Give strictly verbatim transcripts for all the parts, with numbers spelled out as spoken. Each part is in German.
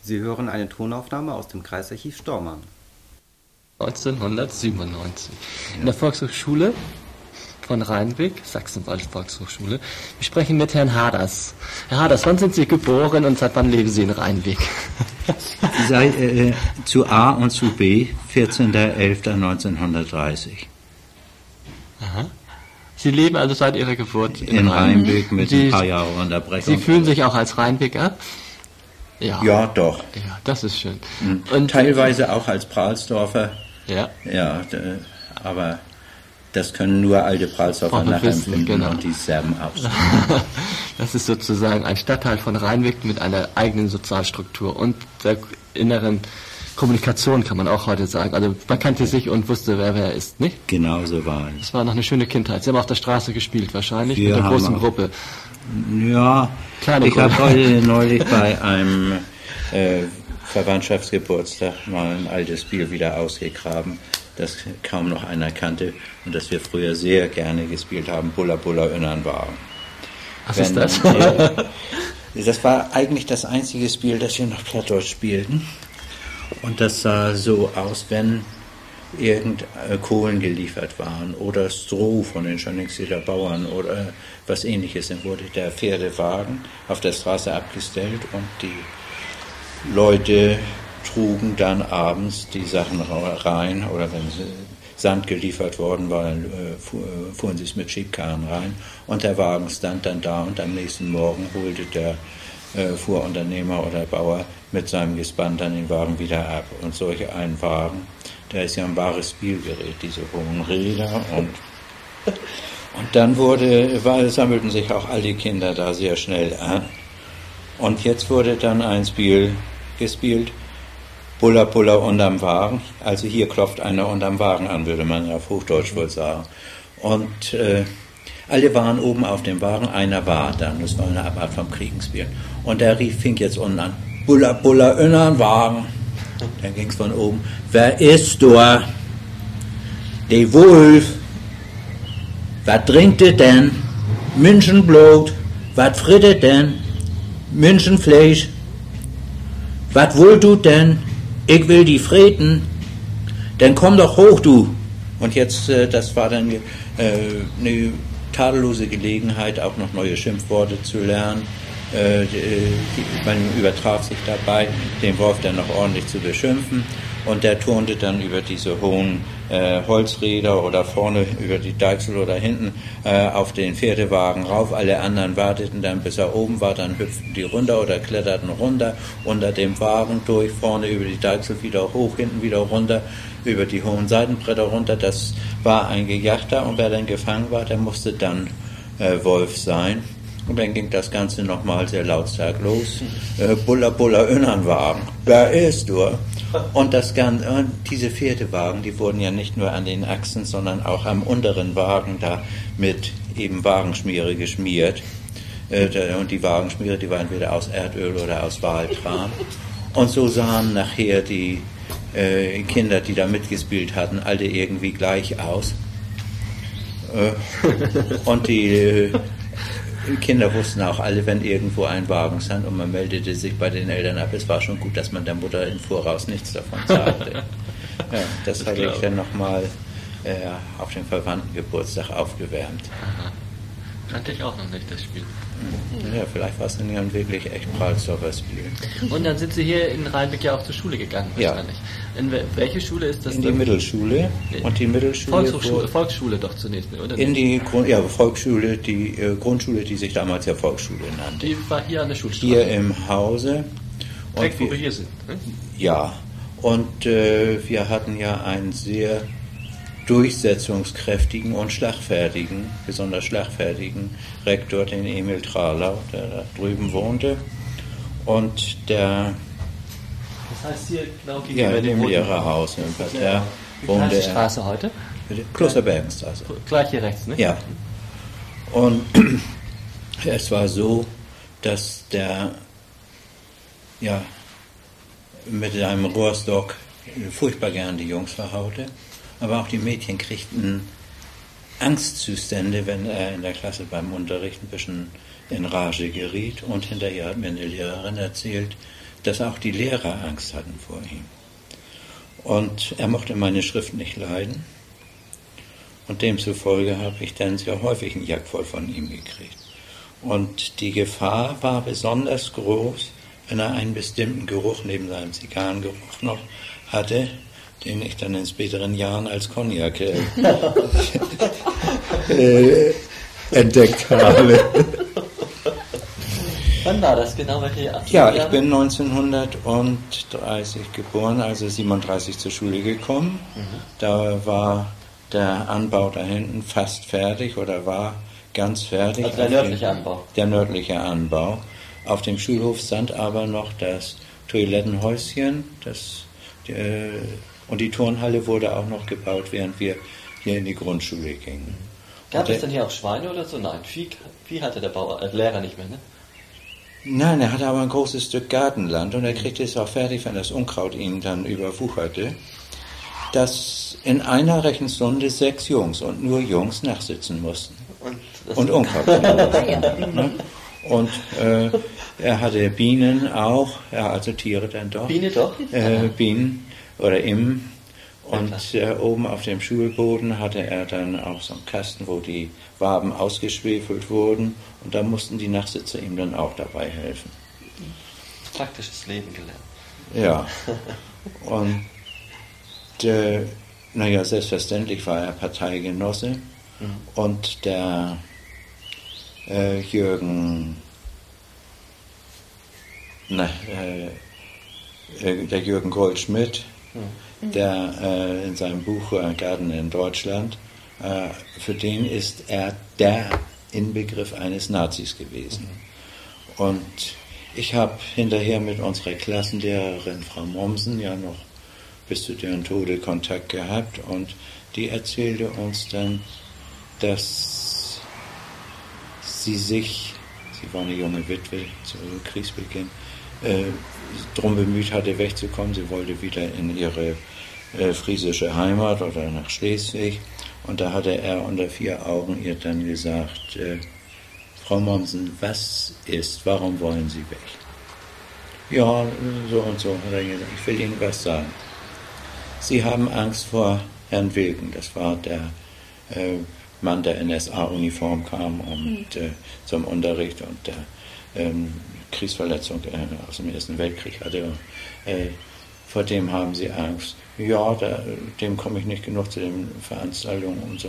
Sie hören eine Tonaufnahme aus dem Kreisarchiv Stormarn. neunzehnhundertsiebenundneunzig. In der Volkshochschule von Rheinbeck, Sachsenwald Volkshochschule. Wir sprechen mit Herrn Haders. Herr Haders, wann sind Sie geboren und seit wann leben Sie in Rheinbeck? Sei, äh, zu A und zu B, vierzehnter elfter neunzehnhundertdreißig. Aha. Sie leben also seit Ihrer Geburt in, in Rheinbeck mit Sie, ein paar Jahren Unterbrechung. Sie fühlen sich auch als Rheinbecker? Ja. Ja, doch. Ja, das ist schön. Und teilweise auch als Prahlsdorfer. Ja. Ja, d- aber das können nur alte Prahlsdorfer nachempfinden, genau. Und die Serben auch. Das ist sozusagen ein Stadtteil von Rheinbeck mit einer eigenen Sozialstruktur und der inneren Kommunikation, kann man auch heute sagen. Also man kannte sich und wusste, wer wer ist, nicht? Genau so war es. Das war noch eine schöne Kindheit. Sie haben auf der Straße gespielt wahrscheinlich, Wir mit der großen auch, Gruppe. Ja, Kleine ich Gruppe. habe heute neulich bei einem äh, Verwandtschaftsgeburtstag mal ein altes Spiel wieder ausgegraben, das kaum noch einer kannte und das wir früher sehr gerne gespielt haben, Bulla Bulla Önnern war. Was Wenn, ist das? Äh, das war eigentlich das einzige Spiel, das wir noch Plattdeutsch spielten. Und das sah so aus, wenn irgend äh, Kohlen geliefert waren oder Stroh von den Schönningseder Bauern oder was ähnliches. Dann wurde der Pferdewagen auf der Straße abgestellt und die Leute trugen dann abends die Sachen rein oder wenn Sand geliefert worden war, dann äh, fuhren sie es mit Schubkarren rein und der Wagen stand dann da und am nächsten Morgen holte der äh, Fuhrunternehmer oder Bauer mit seinem Gespann dann den Wagen wieder ab. Und solch ein Wagen, der ist ja ein wahres Spielgerät, diese hohen Räder. Und, und dann wurde, war, sammelten sich auch alle Kinder da sehr schnell an. Und jetzt wurde dann ein Spiel gespielt, Bulla Bulla unterm Wagen. Also hier klopft einer unterm Wagen an, würde man auf Hochdeutsch wohl sagen. Und äh, alle waren oben auf dem Wagen, einer war dann, das war eine Abart vom Kriegenspiel. Und der rief, fing jetzt unten an, Bulla Bulla innern Wagen. Dann ging es von oben, wer ist da? De Wolf. Was trinkt ihr denn? Münchenblut. Was frittet denn? Münchenfleisch. Was wollt du denn? Ich will die freten. Dann komm doch hoch, du. Und jetzt, äh, das war dann äh, eine tadellose Gelegenheit, auch noch neue Schimpfworte zu lernen. Äh, man übertraf sich dabei, den Wolf dann noch ordentlich zu beschimpfen. Und der turnte dann über diese hohen äh, Holzräder oder vorne über die Deichsel oder hinten äh, auf den Pferdewagen rauf. Alle anderen warteten dann, bis er oben war, dann hüpften die runter oder kletterten runter, unter dem Wagen durch, vorne über die Deichsel wieder hoch, hinten wieder runter, über die hohen Seitenbretter runter. Das war ein Gejachter und wer dann gefangen war, der musste dann äh, Wolf sein. Und dann ging das Ganze nochmal sehr lautstark los. Äh, Bulla Bulla Önnernwagen, wer ist du? Und das Ganze, und diese Pferdewagen, die wurden ja nicht nur an den Achsen, sondern auch am unteren Wagen da mit eben Wagenschmiere geschmiert. Äh, und die Wagenschmiere, die waren entweder aus Erdöl oder aus Waltran. Und so sahen nachher die äh, Kinder, die da mitgespielt hatten, alle irgendwie gleich aus. Äh, und die äh, Kinder wussten auch alle, wenn irgendwo ein Wagen stand und man meldete sich bei den Eltern ab, es war schon gut, dass man der Mutter im Voraus nichts davon sagte. Ja, das, das habe ich dann nochmal äh, auf dem Verwandtengeburtstag aufgewärmt. Aha. Kannte ich auch noch nicht, das Spiel. Ja, vielleicht war es dann ja ein wirklich echt Prahlsdorfer Spiel. Und dann sind Sie hier in Rheinbeck ja auch zur Schule gegangen, wahrscheinlich. Ja. In welche Schule ist das? In die Mittelschule. Und die Mittelschule Volkshochschule, Volksschule doch zunächst, oder? In die Grund, ja, Volksschule, die äh, Grundschule, die sich damals ja Volksschule nannte. Die war hier an der Schulstraße. Hier im Hause. Direkt, wo wir hier sind. Ne? Ja. Und äh, wir hatten ja einen sehr durchsetzungskräftigen und schlagfertigen, besonders schlagfertigen Rektor, den Emil Tralau, der da drüben wohnte. Und der... Das heißt hier genau gegenüber ja, in dem Lehrerhaus im Parterre wohnte er. Wie heißt die Straße heute? Klosterbergenstraße. Gleich hier rechts, ne? Ja. Und es war so, dass der ja mit einem Rohrstock furchtbar gern die Jungs verhaute. Aber auch die Mädchen kriegten Angstzustände, wenn er in der Klasse beim Unterricht ein bisschen in Rage geriet. Und hinterher hat mir eine Lehrerin erzählt, dass auch die Lehrer Angst hatten vor ihm. Und er mochte meine Schrift nicht leiden. Und demzufolge habe ich dann sehr häufig einen Jack voll von ihm gekriegt. Und die Gefahr war besonders groß, wenn er einen bestimmten Geruch neben seinem Zigarrengeruch noch hatte, den ich dann in späteren Jahren als Cognac äh, äh, entdeckt habe. Wann war das genau? Welche Jahre? Ja, ich bin neunzehnhundertdreißig geboren, also siebenunddreißig zur Schule gekommen. Mhm. Da war der Anbau da hinten fast fertig oder war ganz fertig. Also der nördliche Anbau. Der nördliche Anbau. Auf dem Schulhof stand aber noch das Toilettenhäuschen, das, die, und die Turnhalle wurde auch noch gebaut, während wir hier in die Grundschule gingen. Gab es denn hier auch Schweine oder so? Nein, Vieh, Vieh hatte der Bauer, äh, Lehrer nicht mehr, ne? Nein, er hatte aber ein großes Stück Gartenland und er kriegte es auch fertig, wenn das Unkraut ihn dann überwucherte, dass in einer Rechenstunde sechs Jungs und nur Jungs nachsitzen mussten. Und, und Unkraut. Und äh, er hatte Bienen auch, ja, also Tiere dann doch. Biene doch? Äh, Bienen oder Immen. Und äh, oben auf dem Schulboden hatte er dann auch so einen Kasten, wo die Waben ausgeschwefelt wurden. Und da mussten die Nachsitzer ihm dann auch dabei helfen. Praktisches Leben gelernt. Ja. Und äh, naja, selbstverständlich war er Parteigenosse. Mhm. Und der äh, Jürgen, na, äh, äh, der Jürgen Goldschmidt, mhm. der äh, in seinem Buch äh, Garten in Deutschland, äh, für den ist er der Inbegriff eines Nazis gewesen. Mhm. Und ich habe hinterher mit unserer Klassenlehrerin Frau Mommsen ja noch bis zu deren Tode Kontakt gehabt und die erzählte uns dann, dass sie sich, sie war eine junge Witwe zu Kriegsbeginn, äh, darum bemüht hatte, wegzukommen. Sie wollte wieder in ihre äh, friesische Heimat oder nach Schleswig. Und da hatte er unter vier Augen ihr dann gesagt, äh, Frau Mommsen, was ist, warum wollen Sie weg? Ja, so und so, hat er gesagt, ich will Ihnen was sagen. Sie haben Angst vor Herrn Wilken, das war der äh, Mann, der in S A-Uniform kam und äh, zum Unterricht und der ähm, Kriegsverletzung äh, aus dem Ersten Weltkrieg hatte. Äh, vor dem haben Sie Angst. Ja, da, dem komme ich nicht genug zu den Veranstaltungen und so.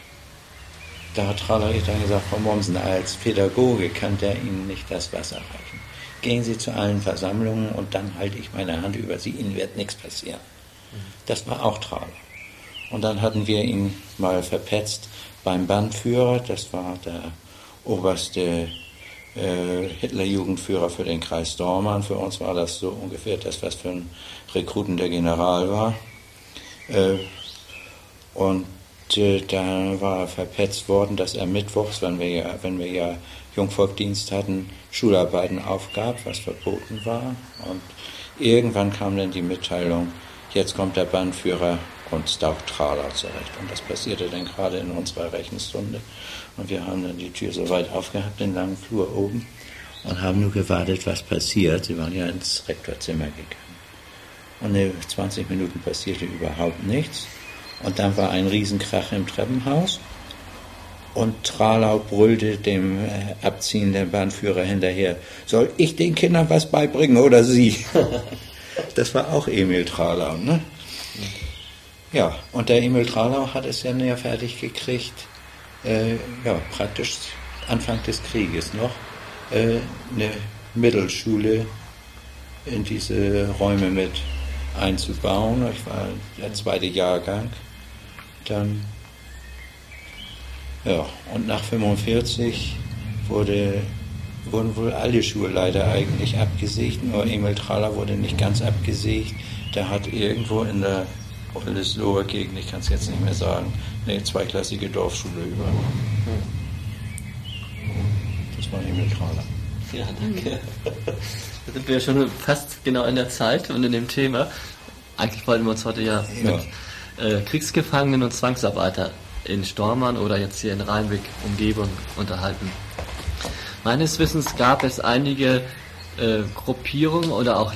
Da hat Trallerich dann gesagt, Frau Mommsen, als Pädagoge kann der Ihnen nicht das Wasser reichen. Gehen Sie zu allen Versammlungen und dann halte ich meine Hand über Sie, Ihnen wird nichts passieren. Das war auch Traler. Und dann hatten wir ihn mal verpetzt beim Bandführer, das war der oberste äh, Hitlerjugendführer für den Kreis Dormann. Für uns war das so ungefähr das, was für ein Rekruten der General war. Äh, und äh, da war er verpetzt worden, dass er mittwochs, wenn wir ja, wenn wir ja Jungvolkdienst hatten, Schularbeiten aufgab, was verboten war. Und irgendwann kam dann die Mitteilung, jetzt kommt der Bandführer und taucht Traler zurecht. Und das passierte dann gerade in unserer Rechenstunde. Und wir haben dann die Tür so weit aufgehabt, den langen Flur oben, und haben nur gewartet, was passiert. Sie waren ja ins Rektorzimmer gegangen. Und in zwanzig Minuten passierte überhaupt nichts. Und dann war ein Riesenkrach im Treppenhaus. Und Tralau brüllte dem abziehenden Bandführer hinterher, soll ich den Kindern was beibringen oder Sie? Das war auch Emil Tralau, ne? Ja, und der Emil Tralau hat es ja näher fertig gekriegt, äh, ja, praktisch Anfang des Krieges noch, äh, eine Mittelschule in diese Räume mit einzubauen. Ich war der zweite Jahrgang. Dann, ja, und nach fünfundvierzig wurde wurden wohl alle Schulleiter eigentlich abgesägt, nur Emil Traler wurde nicht ganz abgesägt. Der hat irgendwo in der Oldesloher Gegend, ich kann es jetzt nicht mehr sagen, eine zweiklassige Dorfschule übernommen. Das war Emil Traler. Ja, danke. Da sind wir schon fast genau in der Zeit und in dem Thema. Eigentlich wollten wir uns heute ja, ja. mit äh, Kriegsgefangenen und Zwangsarbeiter in Stormann oder jetzt hier in Rheinweg Umgebung unterhalten. Meines Wissens gab es einige äh, Gruppierungen oder auch